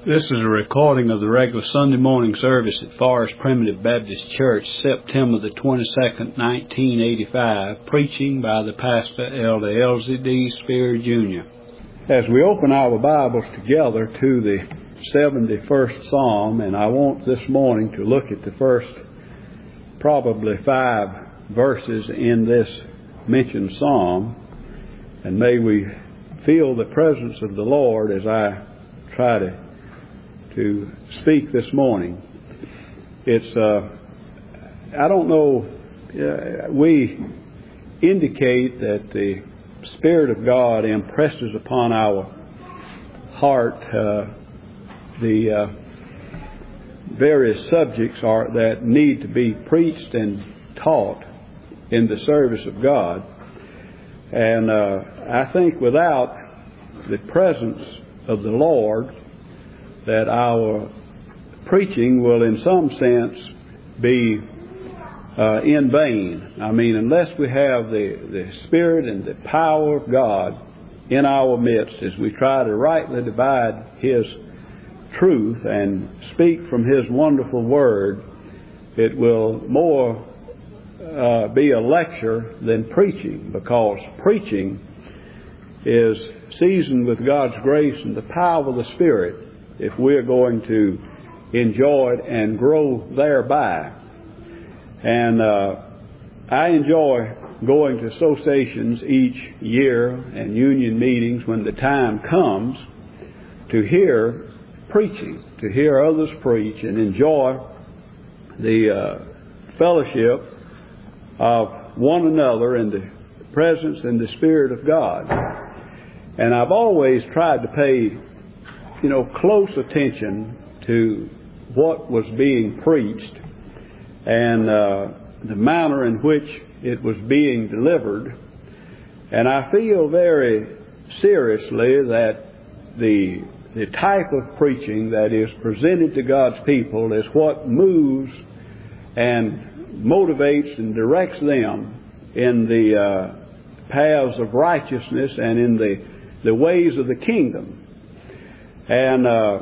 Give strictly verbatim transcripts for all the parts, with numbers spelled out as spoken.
This is a recording of the regular Sunday morning service at Forest Primitive Baptist Church, September the twenty-second, nineteen eighty-five, preaching by the pastor, Elder Elsie D. Spear, Junior As we open our Bibles together to the seventy-first Psalm, and I want this morning to look at the first probably five verses in this mentioned Psalm, and may we feel the presence of the Lord as I try to to speak this morning. It's, uh, I don't know, uh, we indicate that the Spirit of God impresses upon our heart uh, the uh, various subjects are, that need to be preached and taught in the service of God. And uh, I think without the presence of the Lord, that our preaching will in some sense be uh, in vain. I mean, unless we have the, the Spirit and the power of God in our midst as we try to rightly divide His truth and speak from His wonderful Word, it will more uh, be a lecture than preaching, because preaching is seasoned with God's grace and the power of the Spirit if we're going to enjoy it and grow thereby. And uh, I enjoy going to associations each year and union meetings when the time comes to hear preaching, to hear others preach and enjoy the uh, fellowship of one another in the presence and the Spirit of God. And I've always tried to pay you know, close attention to what was being preached and uh, the manner in which it was being delivered. And I feel very seriously that the the type of preaching that is presented to God's people is what moves and motivates and directs them in the uh, paths of righteousness and in the, the ways of the kingdom. And uh,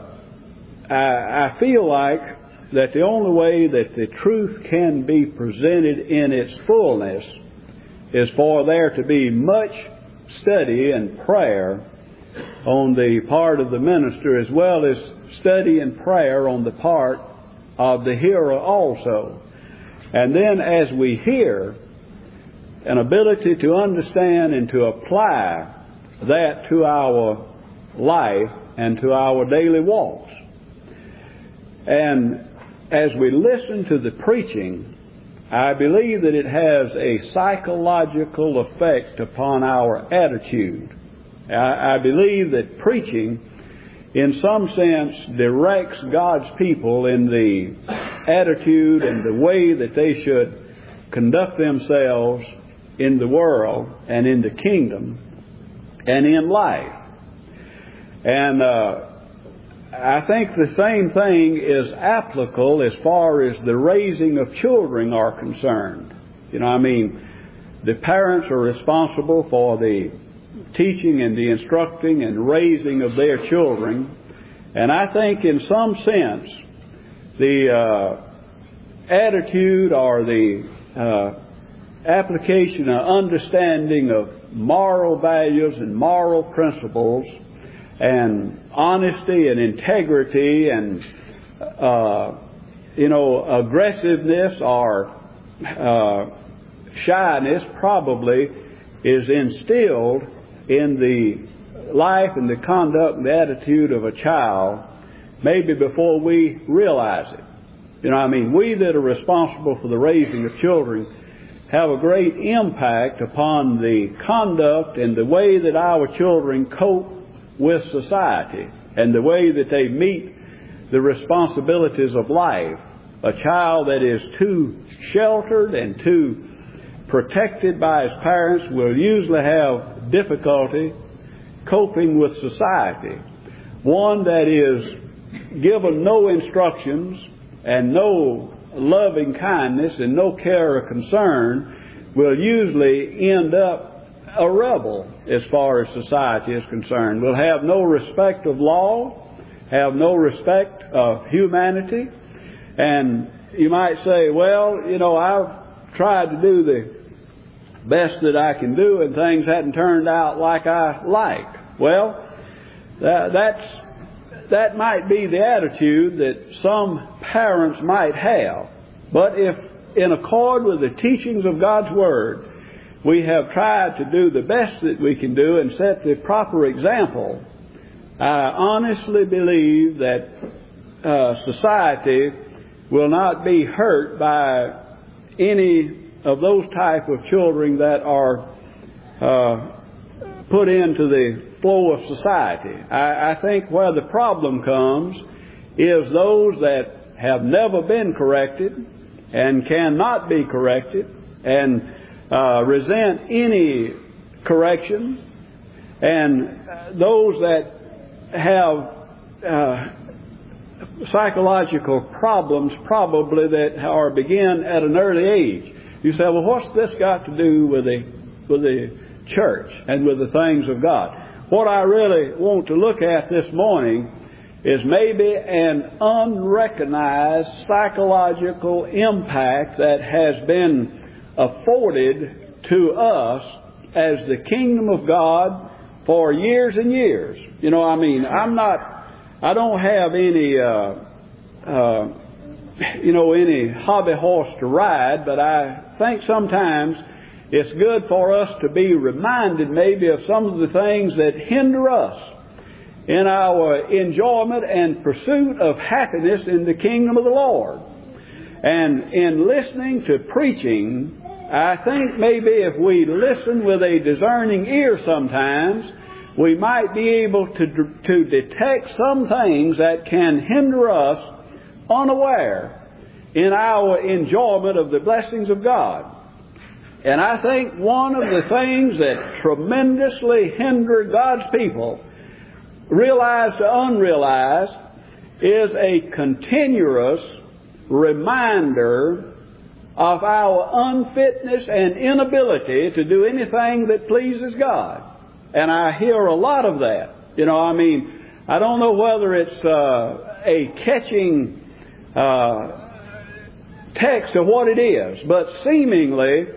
I, I feel like that the only way that the truth can be presented in its fullness is for there to be much study and prayer on the part of the minister, as well as study and prayer on the part of the hearer also. And then as we hear, an ability to understand and to apply that to our life and to our daily walks. And as we listen to the preaching, I believe that it has a psychological effect upon our attitude. I, I believe that preaching, in some sense, directs God's people in the attitude and the way that they should conduct themselves in the world and in the kingdom and in life. And uh, I think the same thing is applicable as far as the raising of children are concerned. You know, I mean, the parents are responsible for the teaching and the instructing and raising of their children. And I think in some sense, the uh, attitude or the uh, application or understanding of moral values and moral principles and honesty and integrity and, uh, you know, aggressiveness or uh, shyness probably is instilled in the life and the conduct and the attitude of a child maybe before we realize it. You know, I mean, we that are responsible for the raising of children have a great impact upon the conduct and the way that our children cope with society and the way that they meet the responsibilities of life. A child that is too sheltered and too protected by his parents will usually have difficulty coping with society. One that is given no instructions and no loving kindness and no care or concern will usually end up a rebel as far as society is concerned. Will have no respect of law have no respect of humanity. And you might say, well, you know, I've tried to do the best that I can do and things hadn't turned out like I like. Well, that, that's, that might be the attitude that some parents might have. But if in accord with the teachings of God's Word, we have tried to do the best that we can do and set the proper example, I honestly believe that uh, society will not be hurt by any of those type of children that are uh, put into the flow of society. I, I think where the problem comes is those that have never been corrected and cannot be corrected and uh, resent any correction, and those that have uh, psychological problems probably that are begin at an early age. You say, well, what's this got to do with the with the church and with the things of God? What I really want to look at this morning is maybe an unrecognized psychological impact that has been afforded to us as the kingdom of God for years and years. You know, I mean, I'm not, I don't have any, uh, uh, you know, any hobby horse to ride, but I think sometimes it's good for us to be reminded maybe of some of the things that hinder us in our enjoyment and pursuit of happiness in the kingdom of the Lord. And in listening to preaching, I think maybe if we listen with a discerning ear sometimes, we might be able to, to detect some things that can hinder us unaware in our enjoyment of the blessings of God. And I think one of the things that tremendously hinder God's people, realized to unrealized, is a continuous reminder of our unfitness and inability to do anything that pleases God. And I hear a lot of that. You know, I mean, I don't know whether it's uh, a catching uh, text of what it is, but seemingly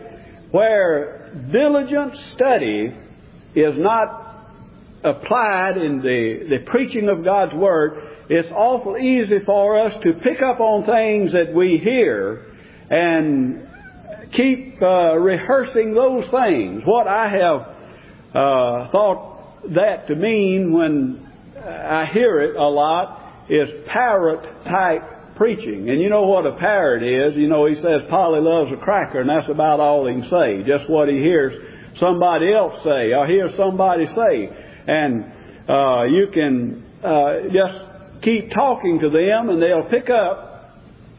where diligent study is not applied in the, the preaching of God's Word, it's awful easy for us to pick up on things that we hear and keep uh, rehearsing those things. What I have uh, thought that to mean when I hear it a lot is parrot-type preaching. And you know what a parrot is. You know, he says Polly loves a cracker, and that's about all he can say. Just what he hears somebody else say or hears somebody say. And uh, you can uh, just keep talking to them and they'll pick up,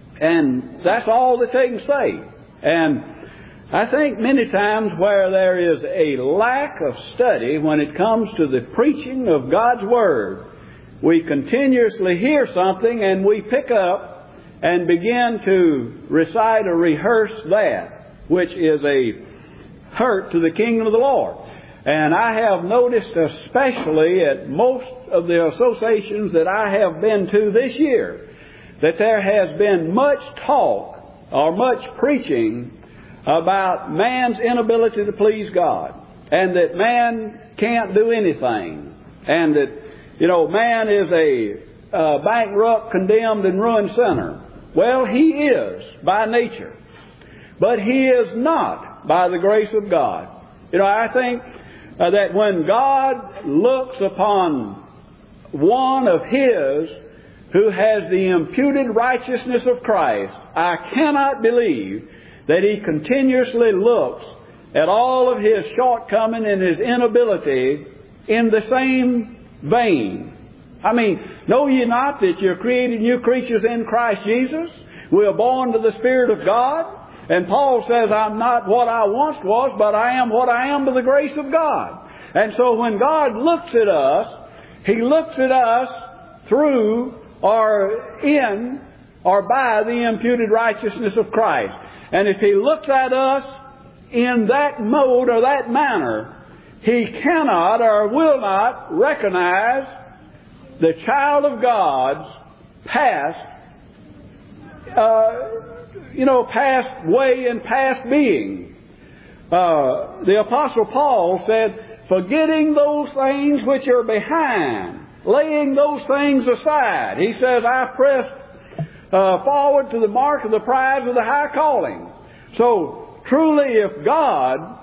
and that's all that they can say. And I think many times where there is a lack of study when it comes to the preaching of God's Word, we continuously hear something and we pick up and begin to recite or rehearse that, which is a hurt to the kingdom of the Lord. And I have noticed, especially at most of the associations that I have been to this year, that there has been much talk or much preaching about man's inability to please God, and that man can't do anything, and that, you know, man is a uh, bankrupt, condemned, and ruined sinner. Well, he is by nature, but he is not by the grace of God. You know, I think uh, that when God looks upon one of His who has the imputed righteousness of Christ, I cannot believe that He continuously looks at all of his shortcoming and his inability in the same vein. I mean, know ye not that you're created new creatures in Christ Jesus? We are born to the Spirit of God. And Paul says, I'm not what I once was, but I am what I am by the grace of God. And so when God looks at us, He looks at us through or in or by the imputed righteousness of Christ. And if He looks at us in that mode or that manner, He cannot or will not recognize the child of God's past, uh, you know, past way and past being. Uh, the Apostle Paul said, forgetting those things which are behind, laying those things aside. He says, I press uh, forward to the mark of the prize of the high calling. So, truly, if God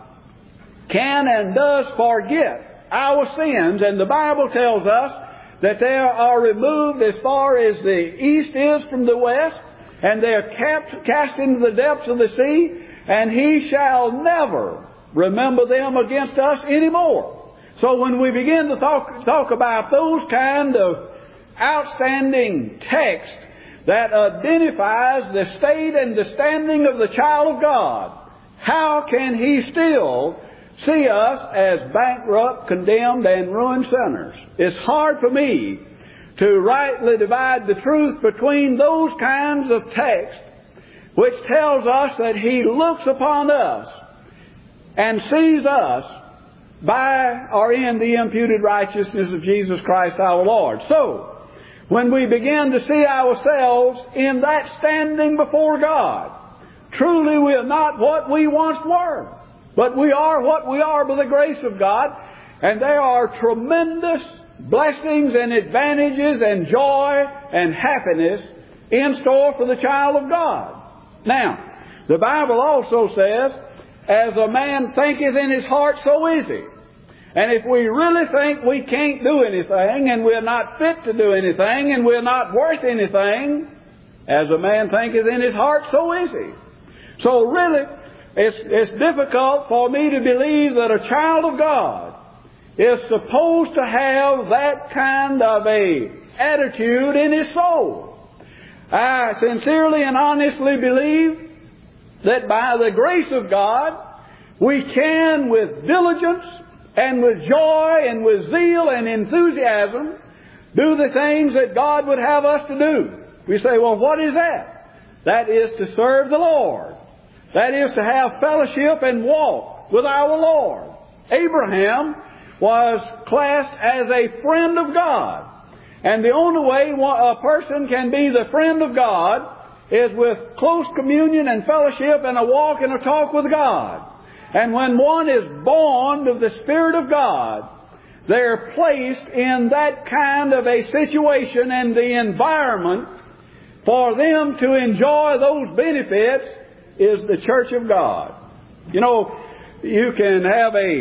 can and does forget our sins, and the Bible tells us that they are removed as far as the east is from the west, and they are kept, cast into the depths of the sea, and He shall never remember them against us anymore. So when we begin to talk, talk about those kind of outstanding texts that identifies the state and the standing of the child of God, how can He still see us as bankrupt, condemned, and ruined sinners? It's hard for me to rightly divide the truth between those kinds of texts which tells us that He looks upon us and sees us by or in the imputed righteousness of Jesus Christ our Lord. So, when we begin to see ourselves in that standing before God, truly we are not what we once were, but we are what we are by the grace of God, and there are tremendous blessings and advantages and joy and happiness in store for the child of God. Now, the Bible also says, as a man thinketh in his heart, so is he. And if we really think we can't do anything, and we're not fit to do anything, and we're not worth anything, as a man thinketh in his heart, so is he. So really, it's, it's difficult for me to believe that a child of God is supposed to have that kind of a attitude in his soul. I sincerely and honestly believe that by the grace of God, we can, with diligence and with joy and with zeal and enthusiasm, do the things that God would have us to do. We say, well, what is that? That is to serve the Lord. That is to have fellowship and walk with our Lord. Abraham was classed as a friend of God. And the only way a person can be the friend of God is with close communion and fellowship and a walk and a talk with God. And when one is born of the Spirit of God, they're placed in that kind of a situation and the environment for them to enjoy those benefits is the church of God. You know, you can have a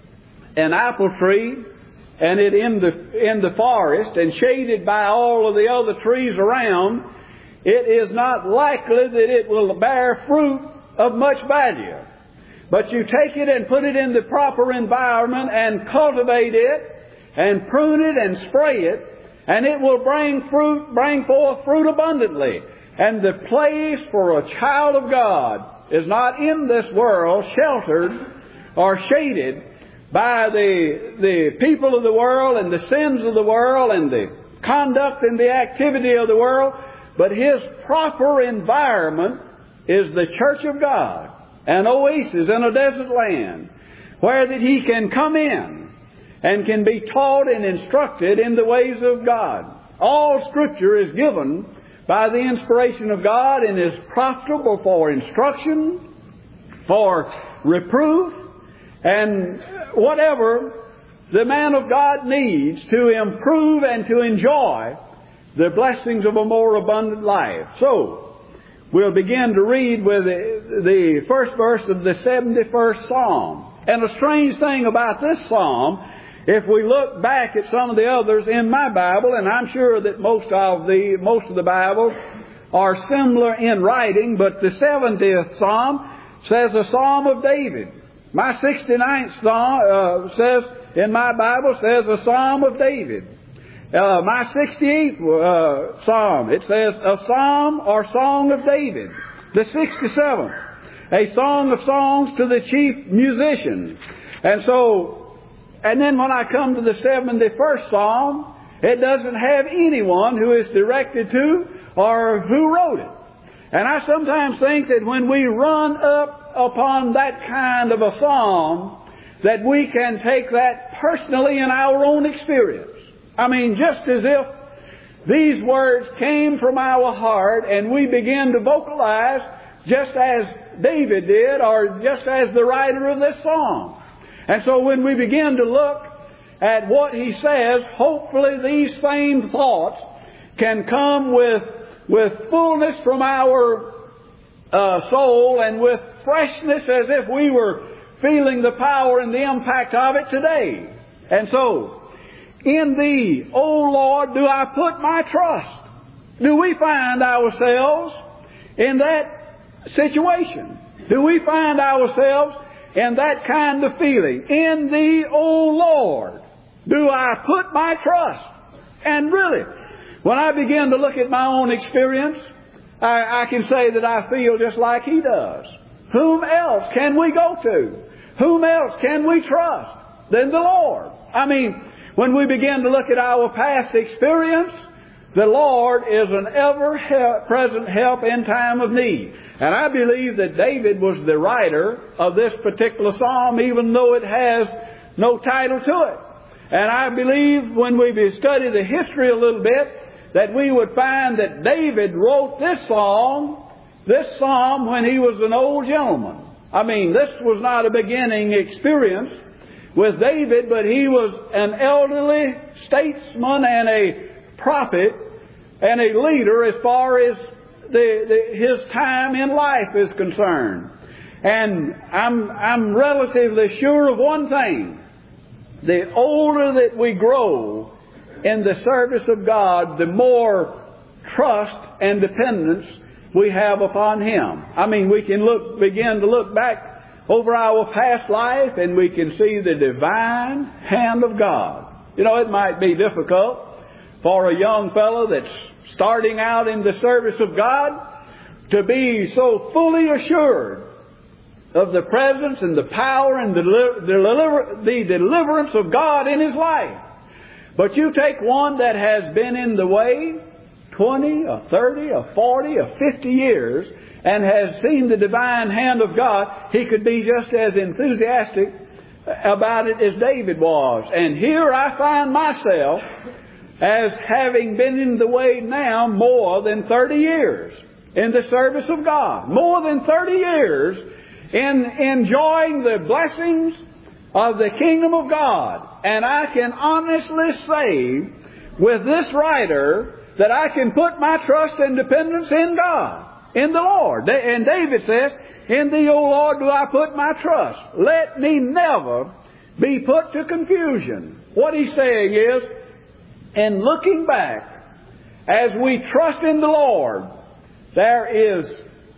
an apple tree and it in the in the forest and shaded by all of the other trees around. It is not likely that it will bear fruit of much value. But you take it and put it in the proper environment and cultivate it and prune it and spray it, and it will bring fruit, bring forth fruit abundantly. And the place for a child of God is not in this world sheltered or shaded by the, the people of the world and the sins of the world and the conduct and the activity of the world, but his proper environment is the church of God, an oasis in a desert land, where that he can come in and can be taught and instructed in the ways of God. All Scripture is given by the inspiration of God and is profitable for instruction, for reproof, and whatever the man of God needs to improve and to enjoy the blessings of a more abundant life. So, we'll begin to read with the, the first verse of the seventy-first Psalm. And a strange thing about this Psalm, if we look back at some of the others in my Bible, and I'm sure that most of the most of the Bibles are similar in writing, but the seventieth Psalm says a Psalm of David. My sixty-ninth Psalm uh, says in my Bible says a Psalm of David. Uh, my sixty-eighth uh, Psalm, it says a Psalm or Song of David. The sixty-seventh, a Song of Songs to the chief musician. And so, and then when I come to the seventy-first Psalm, it doesn't have anyone who is directed to or who wrote it. And I sometimes think that when we run up upon that kind of a psalm, that we can take that personally in our own experience. I mean, just as if these words came from our heart and we began to vocalize just as David did, or just as the writer of this song. And so when we begin to look at what he says, hopefully these same thoughts can come with, with fullness from our uh, soul and with freshness as if we were feeling the power and the impact of it today. And so, in Thee, O Lord, do I put my trust. Do we find ourselves in that situation? Do we find ourselves in that kind of feeling? In Thee, O Lord, do I put my trust. And really, when I begin to look at my own experience, I, I can say that I feel just like he does. Whom else can we go to? Whom else can we trust than the Lord? I mean, when we begin to look at our past experience, the Lord is an ever-present help in time of need. And I believe that David was the writer of this particular psalm, even though it has no title to it. And I believe when we study the history a little bit, that we would find that David wrote this song, this psalm, when he was an old gentleman. I mean, this was not a beginning experience with David, but he was an elderly statesman and a prophet and a leader as far as the, the, his time in life is concerned. And I'm, I'm relatively sure of one thing. The older that we grow in the service of God, the more trust and dependence we have upon Him. I mean, we can look, begin to look back over our past life and we can see the divine hand of God. You know, it might be difficult for a young fellow that's starting out in the service of God to be so fully assured of the presence and the power and the, deliver, the deliverance of God in his life. But you take one that has been in the way twenty or thirty or forty or fifty years and has seen the divine hand of God, he could be just as enthusiastic about it as David was. And here I find myself as having been in the way now more than thirty years in the service of God. More than thirty years in enjoying the blessings of the kingdom of God. And I can honestly say with this writer that I can put my trust and dependence in God, in the Lord. And David says, in Thee, O Lord, do I put my trust. Let me never be put to confusion. What he's saying is, in looking back, as we trust in the Lord, there is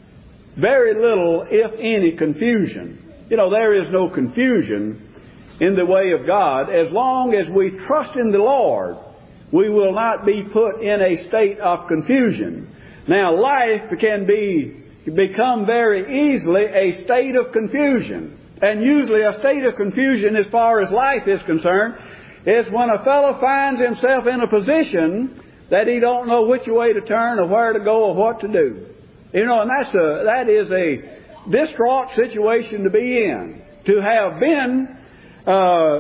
very little, if any, confusion. You know, there is no confusion in the way of God. As long as we trust in the Lord, we will not be put in a state of confusion. Now, life can be become very easily a state of confusion. And usually a state of confusion as far as life is concerned is when a fellow finds himself in a position that he don't know which way to turn or where to go or what to do. You know, and that's a, that is a distraught situation to be in. To have been uh,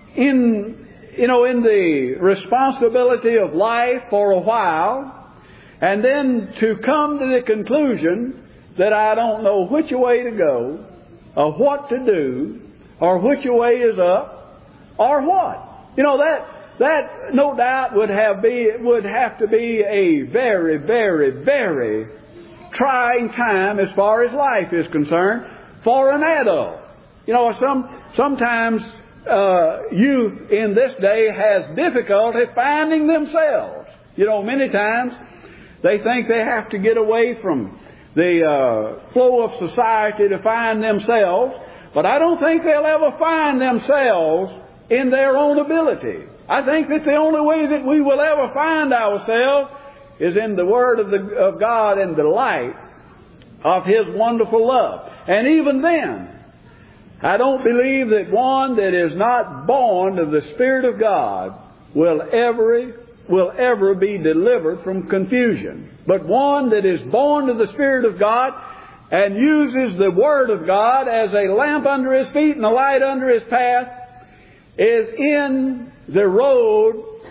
in, you know, in the responsibility of life for a while, and then to come to the conclusion that I don't know which way to go, or what to do, or which way is up, or what. You know, that that no doubt would have be would have to be a very, very, very trying time as far as life is concerned for an adult. You know, some sometimes uh, youth in this day has difficulty finding themselves. You know, many times they think they have to get away from the uh, flow of society to find themselves, but I don't think they'll ever find themselves in their own ability. I think that the only way that we will ever find ourselves is in the Word of, the, of God and the light of His wonderful love. And even then, I don't believe that one that is not born of the Spirit of God will ever, will ever be delivered from confusion. But one that is born of the Spirit of God and uses the Word of God as a lamp under his feet and a light under his path is in the road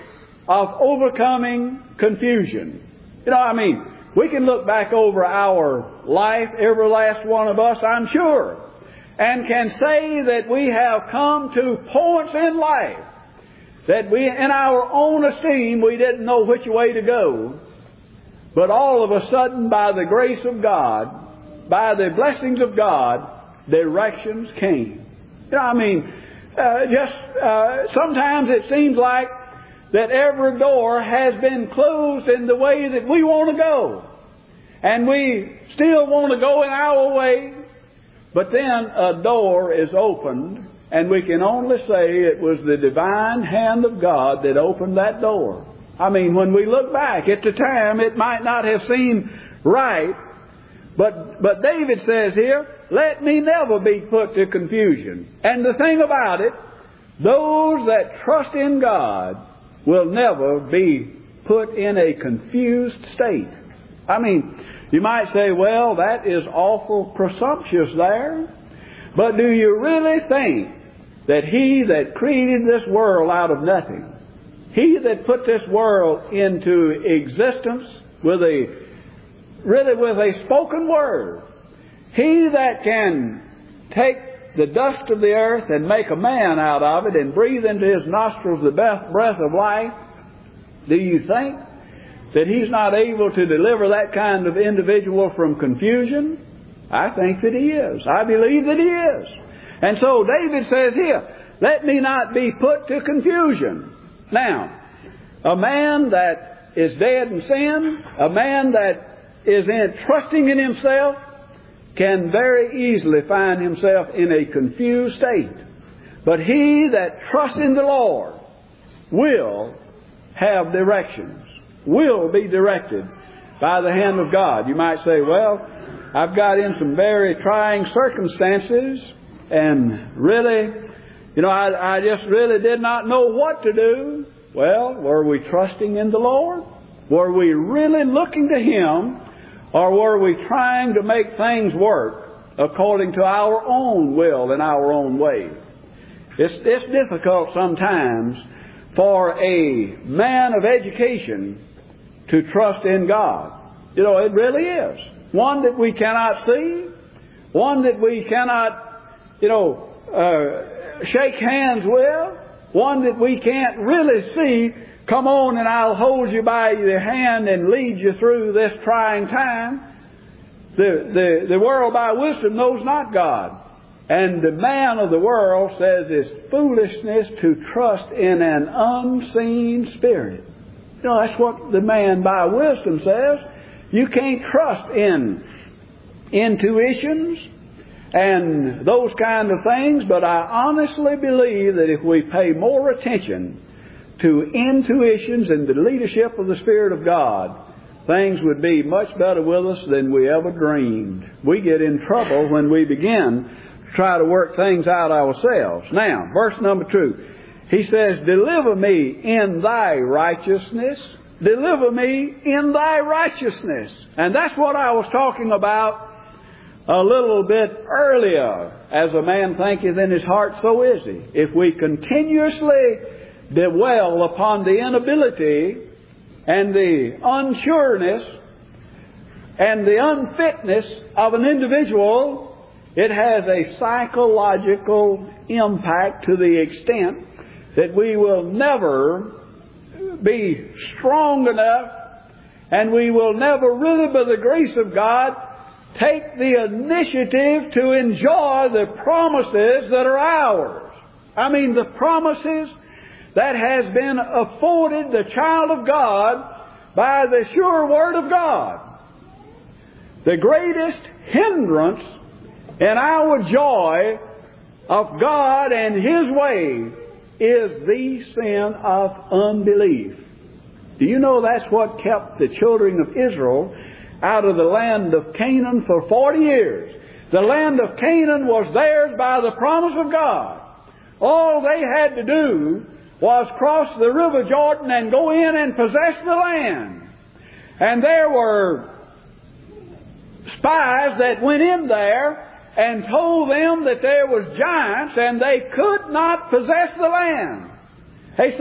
of overcoming confusion. You know, I mean, we can look back over our life, every last one of us, I'm sure, and can say that we have come to points in life that we, in our own esteem, we didn't know which way to go. But all of a sudden, by the grace of God, by the blessings of God, directions came. You know, I mean, uh, just uh, sometimes it seems like that every door has been closed in the way that we want to go. And we still want to go in our way. But then a door is opened, and we can only say it was the divine hand of God that opened that door. I mean, when we look back at the time, it might not have seemed right. But, but David says here, let me never be put to confusion. And the thing about it, those that trust in God will never be put in a confused state. I mean, you might say, well, that is awful presumptuous there. But do you really think that He that created this world out of nothing, He that put this world into existence with a, really with a spoken word, He that can take the dust of the earth and make a man out of it and breathe into his nostrils the breath of life, do you think that He's not able to deliver that kind of individual from confusion? I think that He is. I believe that He is. And so David says here, let me not be put to confusion. Now, a man that is dead in sin, a man that is in, trusting in himself, can very easily find himself in a confused state. But he that trusts in the Lord will have directions, will be directed by the hand of God. You might say, well, I've got in some very trying circumstances, and really, you know, I, I just really did not know what to do. Well, were we trusting in the Lord? Were we really looking to Him? Or were we trying to make things work according to our own will and our own way? It's, it's difficult sometimes for a man of education to trust in God. You know, it really is. One that we cannot see, one that we cannot, you know, uh, shake hands with, one that we can't really see. Come on and I'll hold you by the hand and lead you through this trying time. The, the, the world by wisdom knows not God. And the man of the world says it's foolishness to trust in an unseen spirit. You know, that's what the man by wisdom says. You can't trust in intuitions and those kind of things, but I honestly believe that if we pay more attention to intuitions and the leadership of the Spirit of God, things would be much better with us than we ever dreamed. We get in trouble when we begin to try to work things out ourselves. Now, verse number two, he says, deliver me in thy righteousness. Deliver me in thy righteousness. And that's what I was talking about a little bit earlier. As a man thinketh in his heart, so is he. If we continuously dwell upon the inability and the unsureness and the unfitness of an individual, it has a psychological impact to the extent that we will never be strong enough, and we will never really, by the grace of God, take the initiative to enjoy the promises that are ours. I mean, the promises that has been afforded the child of God by the sure Word of God. The greatest hindrance in our joy of God and His way is the sin of unbelief. Do you know that's what kept the children of Israel out of the land of Canaan for forty years? The land of Canaan was theirs by the promise of God. All they had to do was cross the river Jordan and go in and possess the land. And there were spies that went in there and told them that there was giants and they could not possess the land. He says,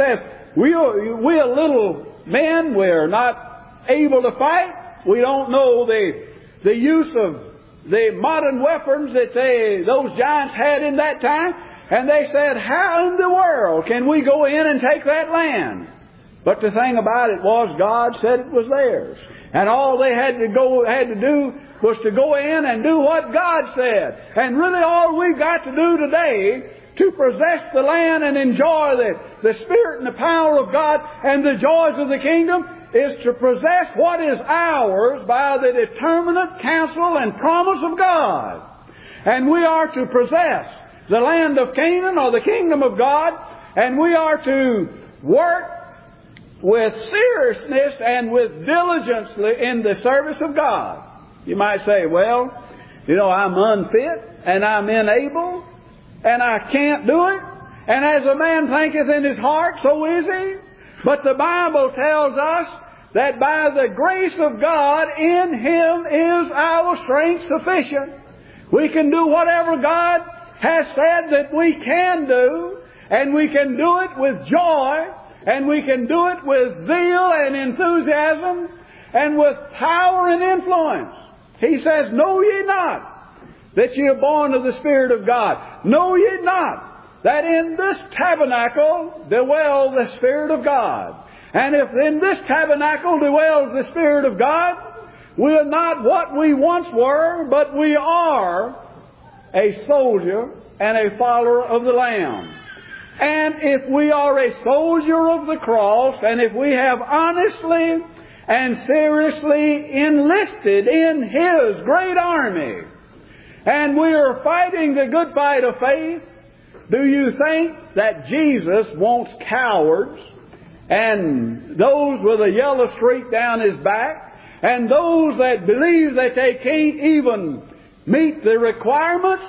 we are, we are little men. We're not able to fight. We don't know the, the use of the modern weapons that they, those giants had in that time. And they said, how in the world can we go in and take that land? But the thing about it was, God said it was theirs. And all they had to go, had to do was to go in and do what God said. And really all we've got to do today to possess the land and enjoy the, the Spirit and the power of God and the joys of the kingdom is to possess what is ours by the determinate counsel and promise of God. And we are to possess the land of Canaan, or the kingdom of God, and we are to work with seriousness and with diligence in the service of God. You might say, well, you know, I'm unfit, and I'm unable, and I can't do it, and as a man thinketh in his heart, so is he. But the Bible tells us that by the grace of God, in Him is our strength sufficient. We can do whatever God has said that we can do, and we can do it with joy, and we can do it with zeal and enthusiasm, and with power and influence. He says, know ye not that ye are born of the Spirit of God? Know ye not that in this tabernacle dwells the Spirit of God? And if in this tabernacle dwells the Spirit of God, we are not what we once were, but we are a soldier and a follower of the Lamb. And if we are a soldier of the cross, and if we have honestly and seriously enlisted in His great army, and we are fighting the good fight of faith, do you think that Jesus wants cowards and those with a yellow streak down his back, and those that believe that they can't even meet the requirements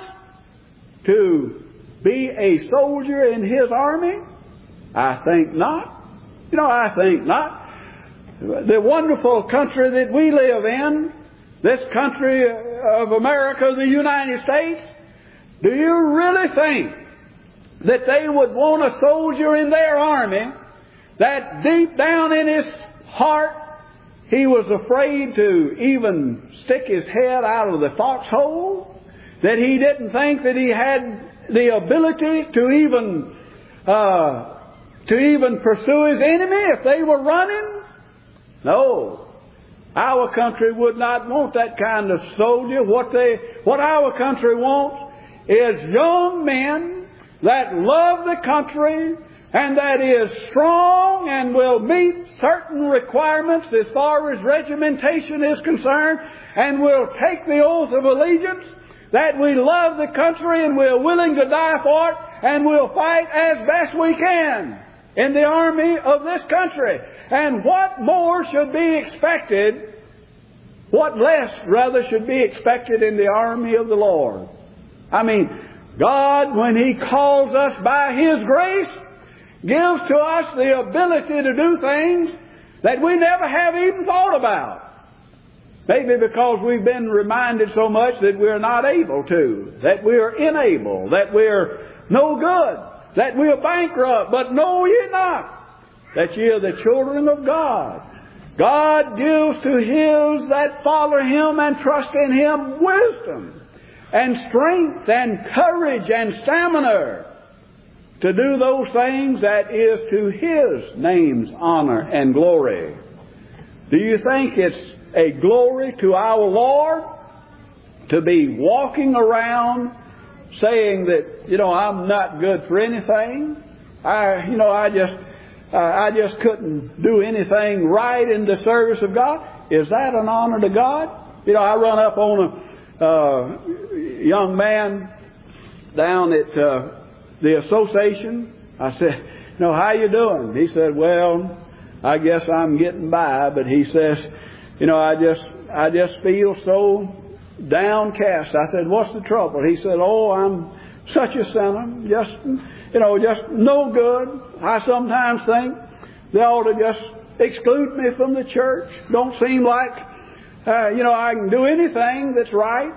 to be a soldier in His army? I think not. You know, I think not. The wonderful country that we live in, this country of America, the United States, do you really think that they would want a soldier in their army that deep down in his heart he was afraid to even stick his head out of the foxhole? That he didn't think that he had the ability to even uh, to even pursue his enemy if they were running? No. Our country would not want that kind of soldier. What they, what our country wants is young men that love the country and that is strong and will meet certain requirements as far as regimentation is concerned, and will take the oath of allegiance that we love the country and we're willing to die for it, and we'll fight as best we can in the army of this country. And what more should be expected, what less rather should be expected in the army of the Lord? I mean, God, when He calls us by His grace, gives to us the ability to do things that we never have even thought about. Maybe because we've been reminded so much that we're not able to, that we're unable, that we're no good, that we're bankrupt. But know ye not that ye are the children of God? God gives to His that follow Him and trust in Him wisdom and strength and courage and stamina to do those things that is to His name's honor and glory. Do you think it's a glory to our Lord to be walking around saying that, you know, I'm not good for anything? I, you know, I just, uh, I just couldn't do anything right in the service of God? Is that an honor to God? You know, I run up on a uh, young man down at uh, the association. I said, you know, how you doing? He said, well, I guess I'm getting by. But he says, you know, I just, I just feel so downcast. I said, what's the trouble? He said, oh, I'm such a sinner, just, you know, just no good. I sometimes think they ought to just exclude me from the church. Don't seem like, uh, you know, I can do anything that's right.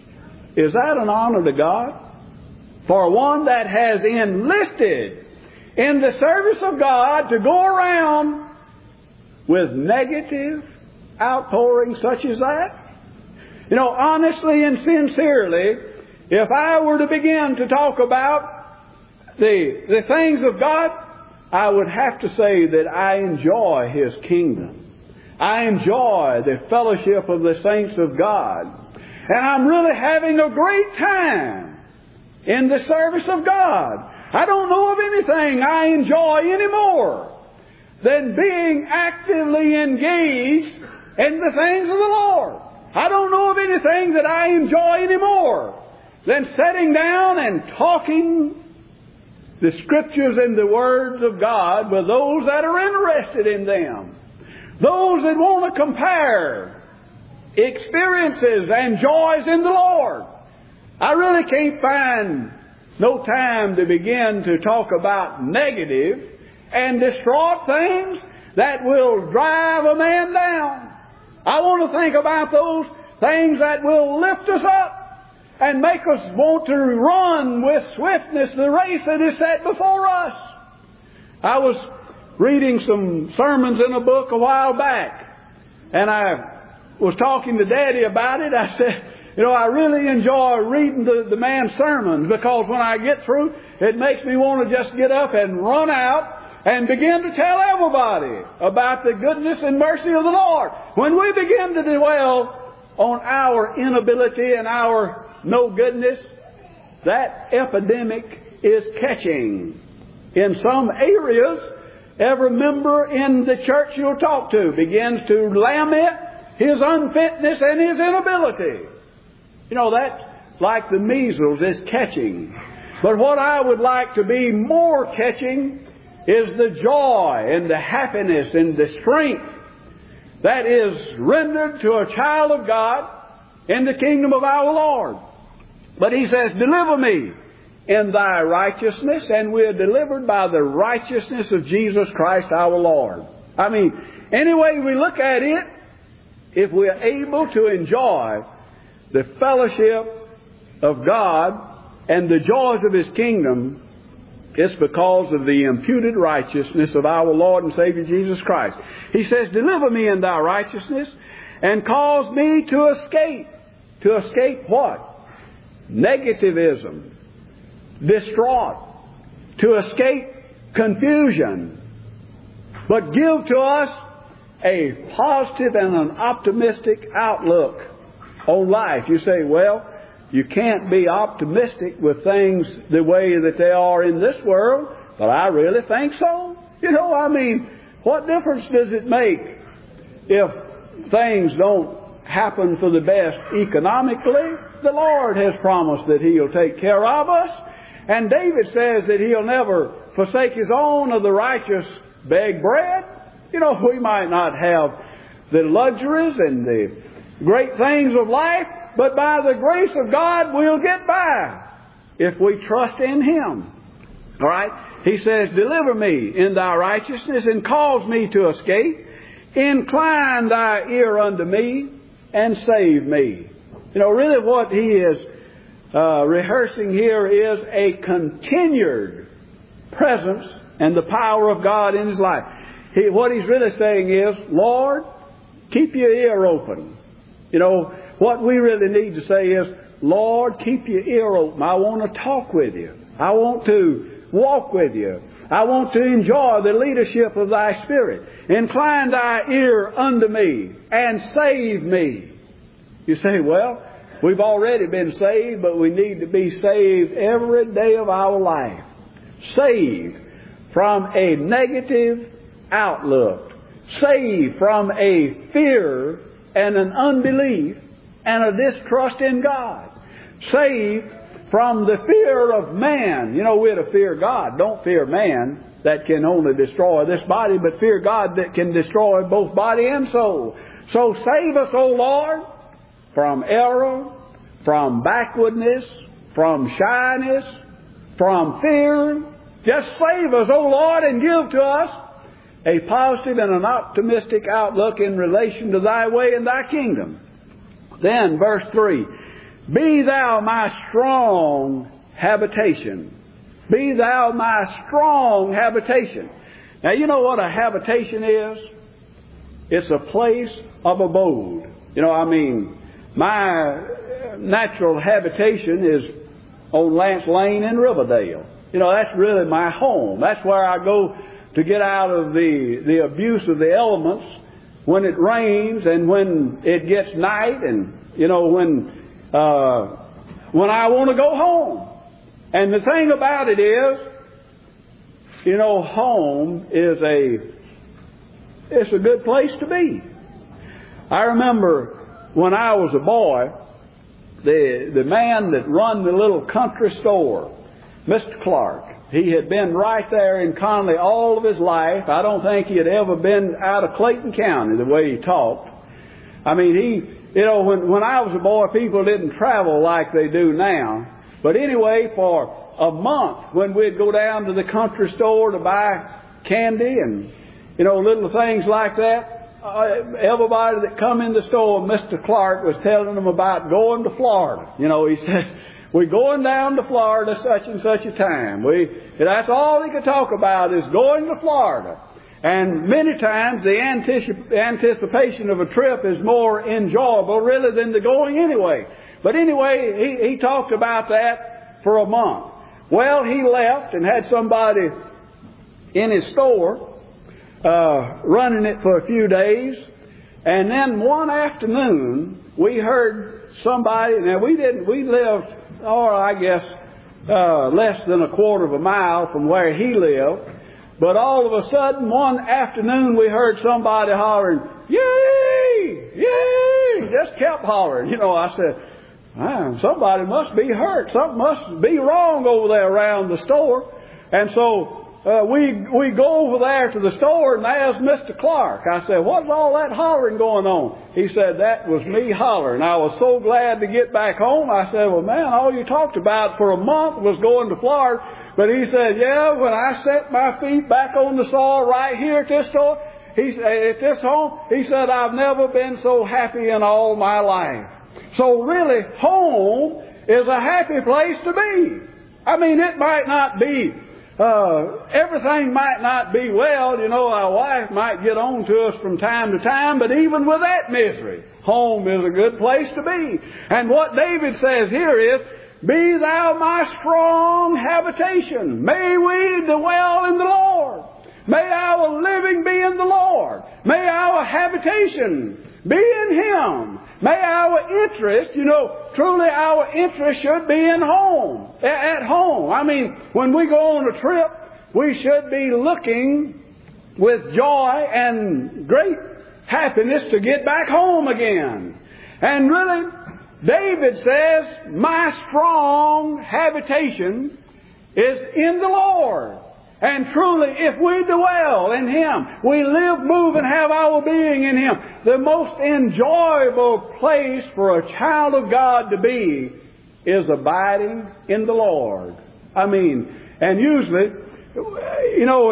Is that an honor to God? For one that has enlisted in the service of God to go around with negative outpouring such as that? You know, honestly and sincerely, if I were to begin to talk about the, the things of God, I would have to say that I enjoy His kingdom. I enjoy the fellowship of the saints of God. And I'm really having a great time in the service of God. I don't know of anything I enjoy any more than being actively engaged in the things of the Lord. I don't know of anything that I enjoy any more than sitting down and talking the Scriptures and the words of God with those that are interested in them. Those that want to compare experiences and joys in the Lord. I really can't find no time to begin to talk about negative and distraught things that will drive a man down. I want to think about those things that will lift us up and make us want to run with swiftness the race that is set before us. I was reading some sermons in a book a while back, and I was talking to Daddy about it. I said, you know, I really enjoy reading the, the man's sermons, because when I get through, it makes me want to just get up and run out and begin to tell everybody about the goodness and mercy of the Lord. When we begin to dwell on our inability and our no goodness, that epidemic is catching. In some areas, every member in the church you'll talk to begins to lament his unfitness and his inability. You know, that, like the measles, is catching. But what I would like to be more catching is the joy and the happiness and the strength that is rendered to a child of God in the kingdom of our Lord. But He says, deliver me in Thy righteousness, and we are delivered by the righteousness of Jesus Christ our Lord. I mean, any way we look at it, if we are able to enjoy the fellowship of God and the joys of His kingdom, it's because of the imputed righteousness of our Lord and Savior Jesus Christ. He says, deliver me in Thy righteousness, and cause me to escape. To escape what? Negativism. Distraught. To escape confusion. But give to us a positive and an optimistic outlook on life. You say, well, you can't be optimistic with things the way that they are in this world, but I really think so. You know, I mean, what difference does it make if things don't happen for the best economically? The Lord has promised that He'll take care of us. And David says that He'll never forsake His own, of the righteous beg bread. You know, we might not have the luxuries and the great things of life, but by the grace of God we'll get by if we trust in Him. All right? He says, deliver me in Thy righteousness, and cause me to escape. Incline Thy ear unto me, and save me. You know, really what he is uh, rehearsing here is a continued presence and the power of God in his life. He, what he's really saying is, Lord, keep your ear open. You know, what we really need to say is, Lord, keep your ear open. I want to talk with you. I want to walk with you. I want to enjoy the leadership of Thy Spirit. Incline Thy ear unto me, and save me. You say, well, we've already been saved, but we need to be saved every day of our life. Saved from a negative outlook. Saved from a fear and an unbelief and a distrust in God. Saved from the fear of man. You know, we're to fear God. Don't fear man that can only destroy this body, but fear God that can destroy both body and soul. So save us, O Lord, from error, from backwardness, from shyness, from fear. Just save us, O Lord, and give to us a positive and an optimistic outlook in relation to Thy way and Thy kingdom. Then, verse three, be Thou my strong habitation. Be thou my strong habitation. Now, you know what a habitation is? It's a place of abode. You know, I mean, my natural habitation is on Lance Lane in Riverdale. You know, that's really my home. That's where I go to get out of the, the abuse of the elements when it rains and when it gets night and, you know, when, uh, when I want to go home. And the thing about it is, you know, home is a, it's a good place to be. I remember when I was a boy, the, the man that run the little country store, Mister Clark, he had been right there in Conley all of his life. I don't think he had ever been out of Clayton County the way he talked. I mean, he, you know, when, when I was a boy, people didn't travel like they do now. But anyway, for a month, when we'd go down to the country store to buy candy and, you know, little things like that, uh, everybody that come in the store, Mister Clark was telling them about going to Florida. You know, he said, we're going down to Florida such and such a time. We, that's all he could talk about is going to Florida. And many times the anticip- anticipation of a trip is more enjoyable really than the going anyway. But anyway, he, he talked about that for a month. Well, he left and had somebody in his store uh, running it for a few days. And then one afternoon, we heard somebody, now we didn't, we lived, or I guess, uh, less than a quarter of a mile from where he lived. But all of a sudden, one afternoon, we heard somebody hollering, "Yay! Yay!" Just kept hollering. You know, I said, ah, somebody must be hurt. Something must be wrong over there around the store. And so uh, we we go over there to the store and ask Mister Clark. I said, what's all that hollering going on? He said, that was me hollering. I was so glad to get back home. I said, well, man, all you talked about for a month was going to Florida. But he said, yeah, when I set my feet back on the soil right here at this store, he said, at this home, he said, I've never been so happy in all my life. So really, home is a happy place to be. I mean, it might not be, uh, everything might not be well. You know, our wife might get on to us from time to time, but even with that misery, home is a good place to be. And what David says here is, be thou my strong habitation. May we dwell in the Lord. May our living be in the Lord. May our habitation be in Him. May our interest, you know, truly our interest should be in home, at home. I mean, when we go on a trip, we should be looking with joy and great happiness to get back home again. And really, David says, my strong habitation is in the Lord. And truly, if we dwell in Him, we live, move, and have our being in Him, the most enjoyable place for a child of God to be is abiding in the Lord. I mean, and usually, you know,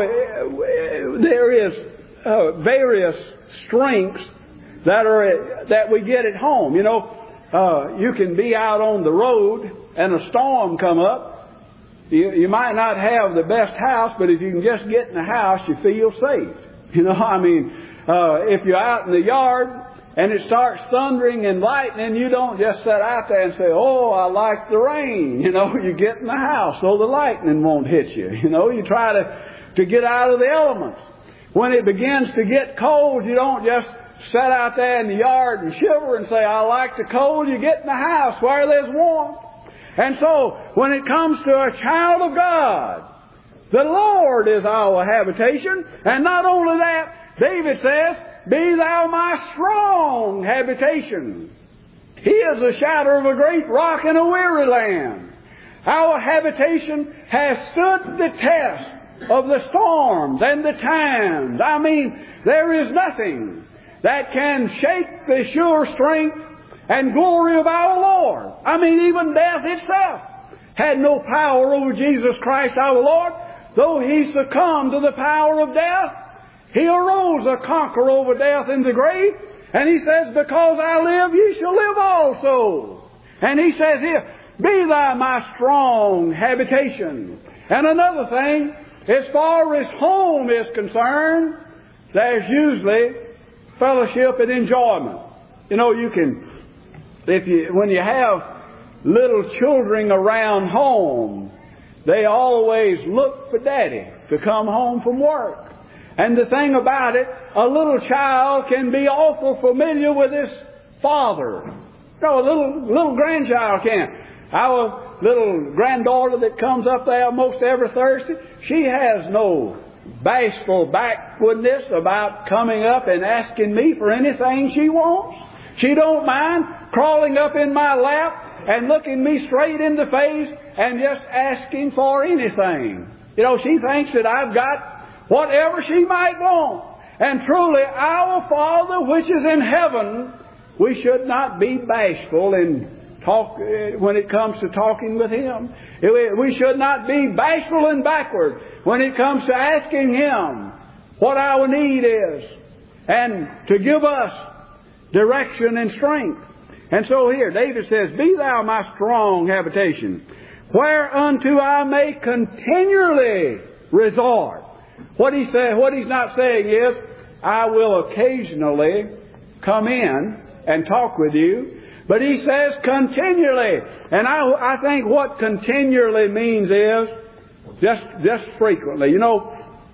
there is uh, various strengths that are that we get at home. You know, uh, you can be out on the road and a storm come up. You, you might not have the best house, but if you can just get in the house, you feel safe. You know, I mean, uh, if you're out in the yard and it starts thundering and lightning, you don't just sit out there and say, oh, I like the rain. You know, you get in the house so the lightning won't hit you. You know, you try to, to get out of the elements. When it begins to get cold, you don't just sit out there in the yard and shiver and say, I like the cold. You get in the house where there's warmth. And so, when it comes to a child of God, the Lord is our habitation. And not only that, David says, be thou my strong habitation. He is the shadow of a great rock in a weary land. Our habitation has stood the test of the storms and the times. I mean, there is nothing that can shake the sure strength and glory of our Lord. I mean, even death itself had no power over Jesus Christ our Lord. Though He succumbed to the power of death, He arose a conqueror over death in the grave. And He says, because I live, ye shall live also. And He says here, be thou my strong habitation. And another thing, as far as home is concerned, there's usually fellowship and enjoyment. You know, you can, if you, when you have little children around home, they always look for Daddy to come home from work. And the thing about it, a little child can be awful familiar with his father. No, a little, little grandchild can. Our little granddaughter that comes up there most every Thursday, she has no bashful backwardness about coming up and asking me for anything she wants. She don't mind crawling up in my lap and looking me straight in the face and just asking for anything. You know, she thinks that I've got whatever she might want. And truly, our Father which is in heaven, we should not be bashful in talk when it comes to talking with Him. We should not be bashful and backward when it comes to asking Him what our need is and to give us direction and strength. And so here, David says, "Be thou my strong habitation, whereunto I may continually resort." What he say, what he's not saying is, I will occasionally come in and talk with you. But he says continually. And I, I think what continually means is just, just frequently. You know,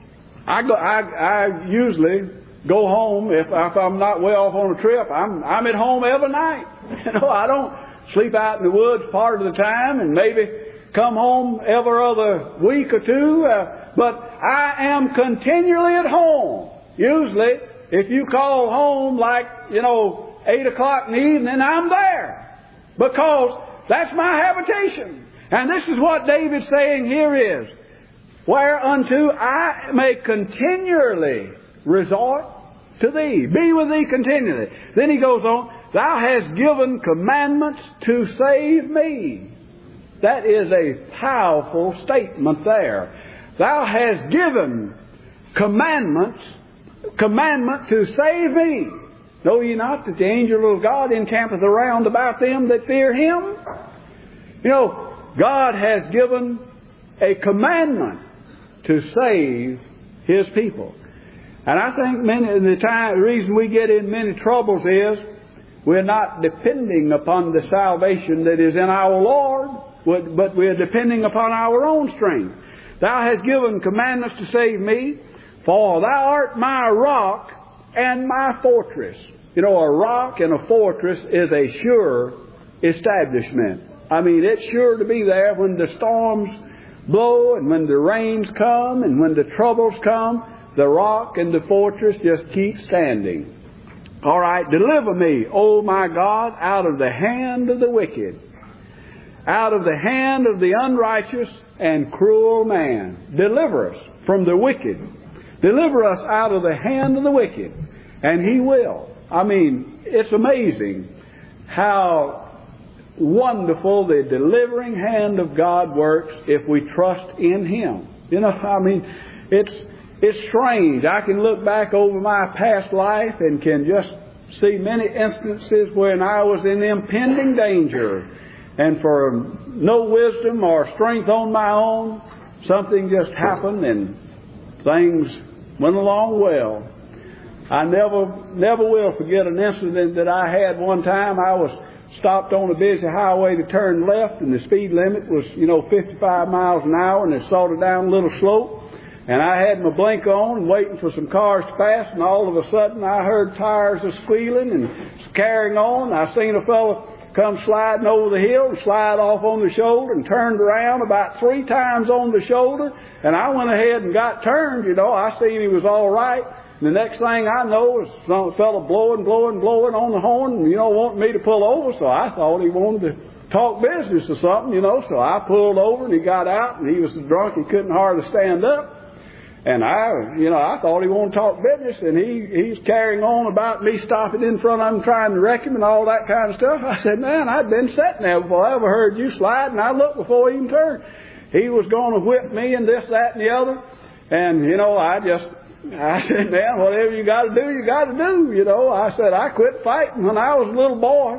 I go, I, I usually go home if, if I'm not well off on a trip. I'm, I'm at home every night. You know, I don't sleep out in the woods part of the time and maybe come home every other week or two. Uh, but I am continually at home. Usually, if you call home like, you know, eight o'clock in the evening, I'm there. Because that's my habitation. And this is what David's saying here is, whereunto I may continually resort to thee. Be with thee continually. Then he goes on, thou hast given commandments to save me. That is a powerful statement there. Thou hast given commandments, commandment to save me. Know ye not that the angel of God encampeth around about them that fear Him? You know, God has given a commandment to save His people. And I think many of the time, the reason we get in many troubles is we're not depending upon the salvation that is in our Lord, but we're depending upon our own strength. Thou hast given commandments to save me, for thou art my rock and my fortress. You know, a rock and a fortress is a sure establishment. I mean, it's sure to be there when the storms blow and when the rains come and when the troubles come. The rock and the fortress just keep standing. All right, deliver me, O my God, out of the hand of the wicked, out of the hand of the unrighteous and cruel man. Deliver us from the wicked. Deliver us out of the hand of the wicked, and He will. I mean, it's amazing how wonderful the delivering hand of God works if we trust in Him. You know, I mean, it's it's strange. I can look back over my past life and can just see many instances when I was in impending danger, and for no wisdom or strength on my own, something just happened and things went along well. I never, never will forget an incident that I had one time. I was stopped on a busy highway to turn left, and the speed limit was, you know, fifty-five miles an hour, and it slowed down a little slope. And I had my blinker on and waiting for some cars to pass, and all of a sudden I heard tires a squealing and carrying on. I seen a fellow come sliding over the hill and slide off on the shoulder and turned around about three times on the shoulder. And I went ahead and got turned, you know. I seen he was all right. And the next thing I know is some fellow blowing, blowing, blowing on the horn, and, you know, wanting me to pull over. So I thought he wanted to talk business or something, you know. So I pulled over, and he got out, and he was so drunk he couldn't hardly stand up. And I, you know, I thought he wanted to talk business, and he, he's carrying on about me stopping in front of him trying to wreck him and all that kind of stuff. I said, man, I'd been sitting there before I ever heard you slide, and I looked before he even turned. He was going to whip me and this, that, and the other. And, you know, I just, I said, man, whatever you got to do, you got to do, you know. I said, I quit fighting when I was a little boy.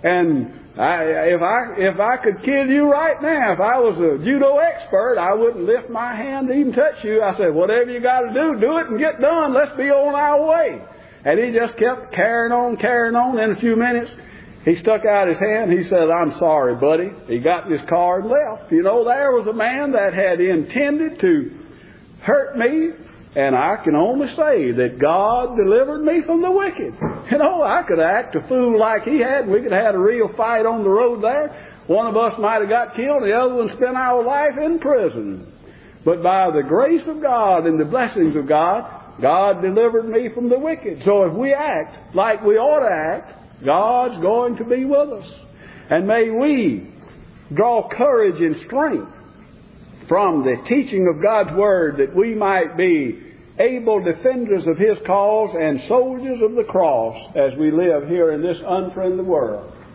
And I, if I if I could kill you right now, if I was a judo expert, I wouldn't lift my hand to even touch you. I said, whatever you got to do, do it and get done. Let's be on our way. And he just kept carrying on, carrying on. In a few minutes, he stuck out his hand. He said, I'm sorry, buddy. He got in his car and left. You know, there was a man that had intended to hurt me, and I can only say that God delivered me from the wicked. You know, I could act a fool like he had. We could have had a real fight on the road there. One of us might have got killed, the other one spent our life in prison. But by the grace of God and the blessings of God, God delivered me from the wicked. So if we act like we ought to act, God's going to be with us. And may we draw courage and strength from the teaching of God's Word, that we might be able defenders of His cause and soldiers of the cross as we live here in this unfriendly world.